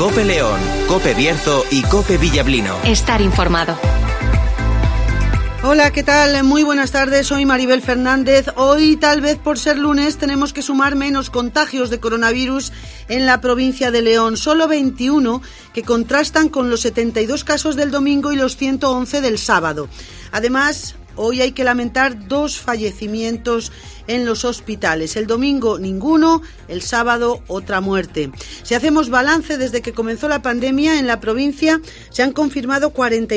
COPE León, COPE Bierzo y COPE Villablino. Estar informado. Hola, ¿qué tal? Muy buenas tardes, soy Maribel Fernández. Hoy, tal vez por ser lunes, tenemos que sumar menos contagios de coronavirus en la provincia de León. Solo 21, que contrastan con los 72 casos del domingo y los 111 del sábado. Además, hoy hay que lamentar 2 fallecimientos en los hospitales. El domingo ninguno, el sábado otra muerte. Si hacemos balance, desde que comenzó la pandemia en la provincia se han confirmado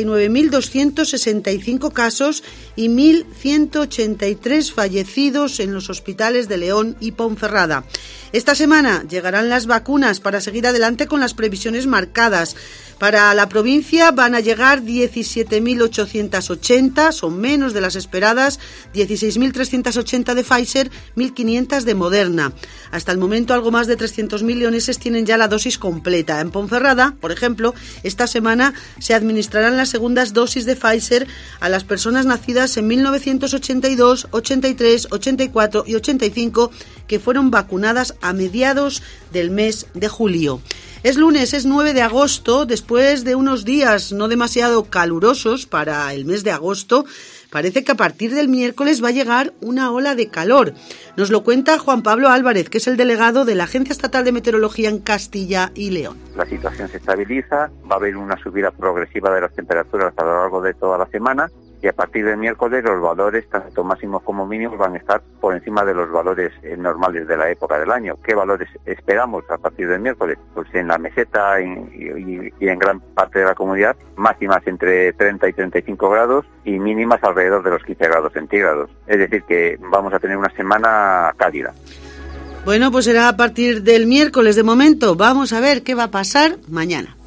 49.265 casos y 1.183 fallecidos en los hospitales de León y Ponferrada. Esta semana llegarán las vacunas para seguir adelante con las previsiones marcadas. Para la provincia van a llegar 17.880, son menos de las esperadas, 16.380 de Pfizer, 1.500 de Moderna. Hasta el momento algo más de 300.000 leoneses tienen ya la dosis completa. En Ponferrada, por ejemplo, esta semana se administrarán las segundas dosis de Pfizer a las personas nacidas en 1982, 83, 84 y 85 que fueron vacunadas a mediados del mes de julio. Es lunes, es 9 de agosto, después de unos días no demasiado calurosos para el mes de agosto, parece que a partir del miércoles va a llegar una ola de calor. Nos lo cuenta Juan Pablo Álvarez, que es el delegado de la Agencia Estatal de Meteorología en Castilla y León. La situación se estabiliza, va a haber una subida progresiva de las temperaturas a lo largo de toda la semana y a partir del miércoles los valores, tanto máximos como mínimos, van a estar por encima de los valores normales de la época del año. ¿Qué valores esperamos a partir del miércoles? Pues en la meseta y en gran parte de la comunidad, máximas entre 30 y 35 grados y mínimas alrededor de los 15 grados centígrados. Es decir, que vamos a tener una semana cálida. Bueno, pues será a partir del miércoles de momento. Vamos a ver qué va a pasar mañana.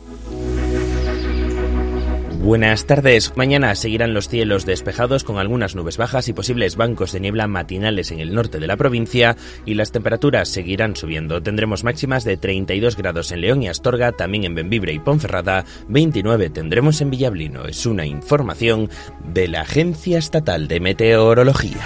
Buenas tardes. Mañana seguirán los cielos despejados con algunas nubes bajas y posibles bancos de niebla matinales en el norte de la provincia y las temperaturas seguirán subiendo. Tendremos máximas de 32 grados en León y Astorga, también en Bembibre y Ponferrada, 29 tendremos en Villablino. Es una información de la Agencia Estatal de Meteorología.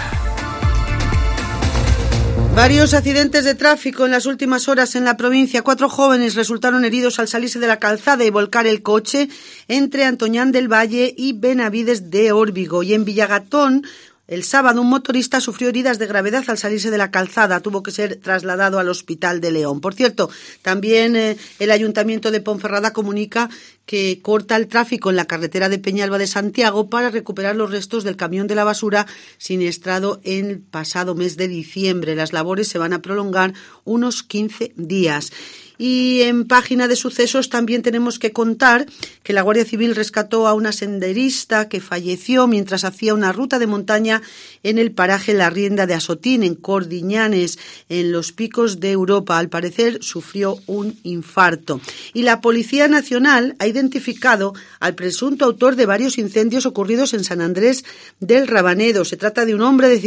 Varios accidentes de tráfico en las últimas horas en la provincia. 4 jóvenes resultaron heridos al salirse de la calzada y volcar el coche entre Antoñán del Valle y Benavides de Órbigo. Y en Villagatón, el sábado, un motorista sufrió heridas de gravedad al salirse de la calzada. Tuvo que ser trasladado al hospital de León. Por cierto, también el Ayuntamiento de Ponferrada comunica que corta el tráfico en la carretera de Peñalba de Santiago para recuperar los restos del camión de la basura siniestrado el pasado mes de diciembre. Las labores se van a prolongar unos 15 días. Y en página de sucesos también tenemos que contar que la Guardia Civil rescató a una senderista que falleció mientras hacía una ruta de montaña en el paraje La Rienda de Asotín, en Cordiñanes, en los Picos de Europa. Al parecer sufrió un infarto. Y la Policía Nacional ha identificado al presunto autor de varios incendios ocurridos en San Andrés del Rabanedo. Se trata de un hombre de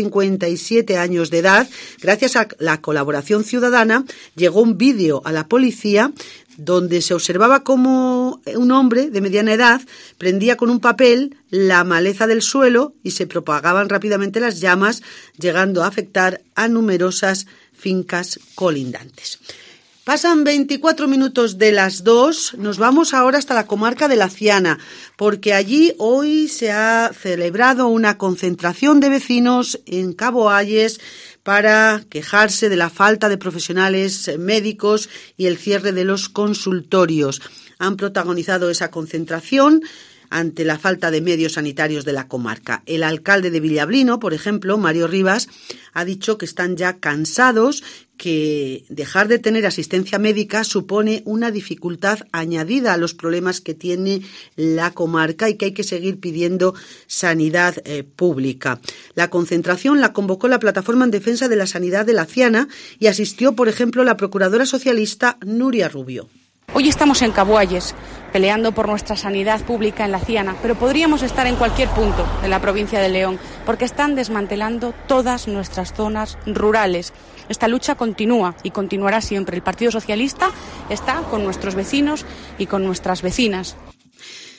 57 años de edad. Gracias a la colaboración ciudadana llegó un vídeo a la policía donde se observaba cómo un hombre de mediana edad prendía con un papel la maleza del suelo y se propagaban rápidamente las llamas, llegando a afectar a numerosas fincas colindantes. Pasan 24 minutos de las 2, nos vamos ahora hasta la comarca de La Ciana, porque allí hoy se ha celebrado una concentración de vecinos en Cabo Ayes para quejarse de la falta de profesionales médicos y el cierre de los consultorios. Han protagonizado esa concentración ante la falta de medios sanitarios de la comarca. El alcalde de Villablino, por ejemplo, Mario Rivas, ha dicho que están ya cansados, que dejar de tener asistencia médica supone una dificultad añadida a los problemas que tiene la comarca y que hay que seguir pidiendo sanidad pública. La concentración la convocó la Plataforma en Defensa de la Sanidad de La Ciana y asistió, por ejemplo, la procuradora socialista Nuria Rubio. Hoy estamos en Cabo Ayes, peleando por nuestra sanidad pública en La Ciana, pero podríamos estar en cualquier punto de la provincia de León, porque están desmantelando todas nuestras zonas rurales. Esta lucha continúa y continuará siempre. El Partido Socialista está con nuestros vecinos y con nuestras vecinas.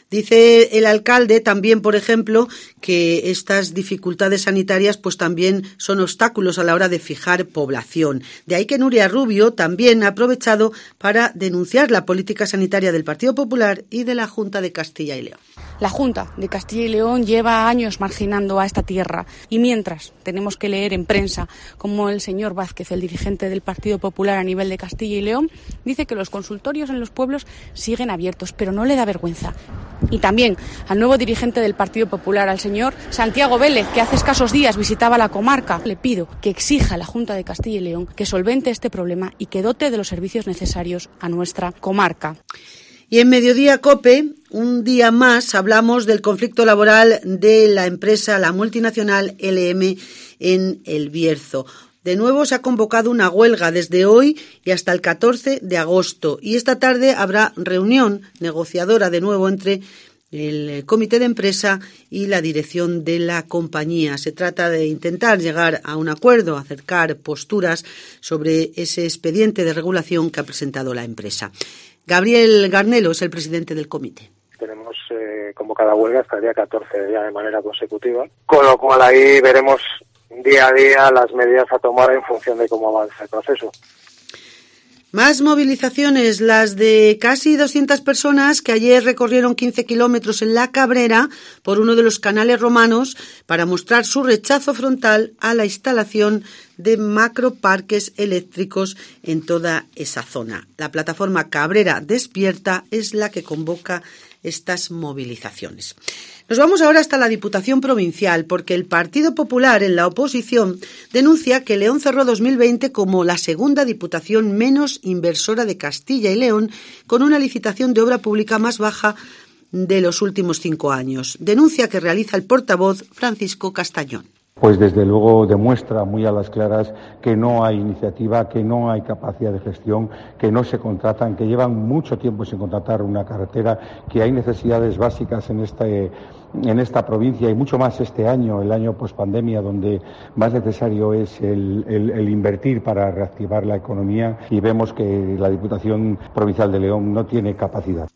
Dice el alcalde también, por ejemplo, que estas dificultades sanitarias pues también son obstáculos a la hora de fijar población. De ahí que Nuria Rubio también ha aprovechado para denunciar la política sanitaria del Partido Popular y de la Junta de Castilla y León. La Junta de Castilla y León lleva años marginando a esta tierra y mientras tenemos que leer en prensa como el señor Vázquez, el dirigente del Partido Popular a nivel de Castilla y León, dice que los consultorios en los pueblos siguen abiertos, pero no le da vergüenza. Y también al nuevo dirigente del Partido Popular, al señor Santiago Vélez, que hace escasos días visitaba la comarca. Le pido que exija a la Junta de Castilla y León que solvente este problema y que dote de los servicios necesarios a nuestra comarca. Y en Mediodía COPE, un día más, hablamos del conflicto laboral de la empresa, la multinacional LM en El Bierzo. De nuevo se ha convocado una huelga desde hoy y hasta el 14 de agosto. Y esta tarde habrá reunión negociadora de nuevo entre el comité de empresa y la dirección de la compañía. Se trata de intentar llegar a un acuerdo, acercar posturas sobre ese expediente de regulación que ha presentado la empresa. Gabriel Garnelo es el presidente del comité. Tenemos convocada huelga hasta el día 14 ya de manera consecutiva, con lo cual ahí veremos día a día las medidas a tomar en función de cómo avanza el proceso. Más movilizaciones, las de casi 200 personas que ayer recorrieron 15 kilómetros en La Cabrera por uno de los canales romanos para mostrar su rechazo frontal a la instalación de macroparques eléctricos en toda esa zona. La plataforma Cabrera Despierta es la que convoca estas movilizaciones. Nos vamos ahora hasta la Diputación Provincial porque el Partido Popular en la oposición denuncia que León cerró 2020 como la segunda diputación menos inversora de Castilla y León con una licitación de obra pública más baja de los últimos 5 años. Denuncia que realiza el portavoz Francisco Castañón. Pues desde luego demuestra muy a las claras que no hay iniciativa, que no hay capacidad de gestión, que no se contratan, que llevan mucho tiempo sin contratar una carretera, que hay necesidades básicas en esta provincia y mucho más este año, el año pospandemia, donde más necesario es el invertir para reactivar la economía, y vemos que la Diputación Provincial de León no tiene capacidad.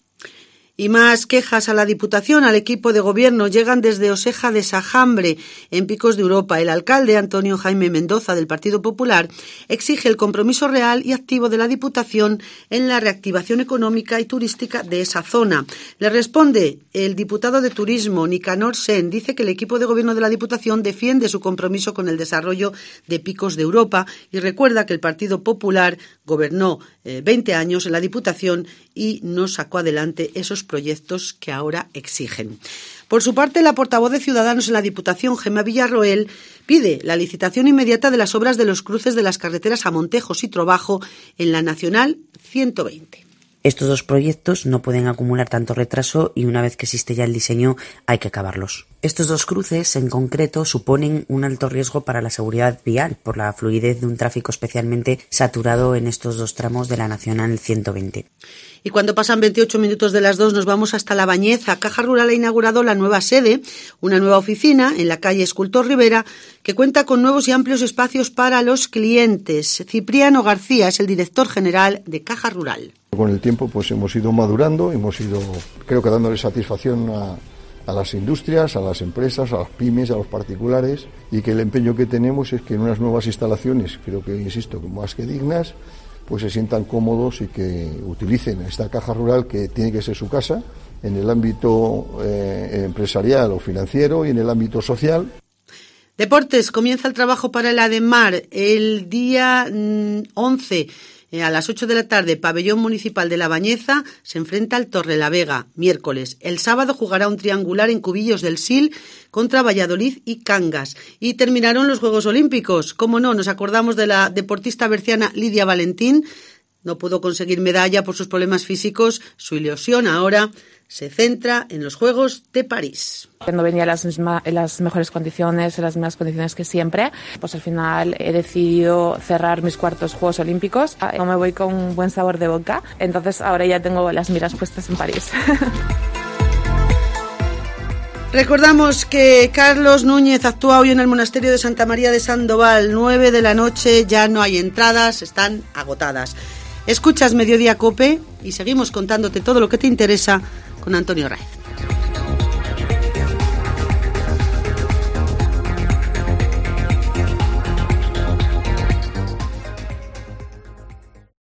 Y más quejas a la Diputación, al equipo de gobierno, llegan desde Oseja de Sajambre, en Picos de Europa. El alcalde, Antonio Jaime Mendoza, del Partido Popular, exige el compromiso real y activo de la Diputación en la reactivación económica y turística de esa zona. Le responde el diputado de Turismo, Nicanor Sen. Dice que el equipo de gobierno de la Diputación defiende su compromiso con el desarrollo de Picos de Europa y recuerda que el Partido Popular gobernó 20 años en la Diputación y no sacó adelante esos proyectos que ahora exigen. Por su parte, la portavoz de Ciudadanos en la Diputación, Gemma Villarroel, pide la licitación inmediata de las obras de los cruces de las carreteras a Montejos y Trobajo en la Nacional 120. Estos dos proyectos no pueden acumular tanto retraso y una vez que existe ya el diseño hay que acabarlos. Estos dos cruces en concreto suponen un alto riesgo para la seguridad vial por la fluidez de un tráfico especialmente saturado en estos dos tramos de la Nacional 120. Y cuando pasan 28 minutos de las 2 nos vamos hasta La Bañeza. Caja Rural ha inaugurado la nueva sede, una nueva oficina en la calle Escultor Rivera que cuenta con nuevos y amplios espacios para los clientes. Cipriano García es el director general de Caja Rural. Con el tiempo pues hemos ido madurando, hemos ido creo que dándole satisfacción a las industrias, a las empresas, a las pymes, a los particulares, y que el empeño que tenemos es que en unas nuevas instalaciones, creo que, insisto, más que dignas, pues se sientan cómodos y que utilicen esta Caja Rural que tiene que ser su casa en el ámbito empresarial o financiero y en el ámbito social. Deportes, comienza el trabajo para el Ademar el día 11. A las 8 de la tarde, Pabellón Municipal de La Bañeza se enfrenta al Torrelavega, miércoles. El sábado jugará un triangular en Cubillos del Sil contra Valladolid y Cangas. Y terminaron los Juegos Olímpicos. Cómo no, nos acordamos de la deportista berciana Lidia Valentín. No pudo conseguir medalla por sus problemas físicos. Su ilusión ahora se centra en los Juegos de París. No venía en las mejores condiciones, en las mismas condiciones que siempre, pues al final he decidido cerrar mis cuartos Juegos Olímpicos. No me voy con un buen sabor de boca, entonces ahora ya tengo las miras puestas en París. Recordamos que Carlos Núñez actúa hoy en el monasterio de Santa María de Sandoval, 9 de la noche, ya no hay entradas, están agotadas. Escuchas Mediodía COPE y seguimos contándote todo lo que te interesa con Antonio Raez.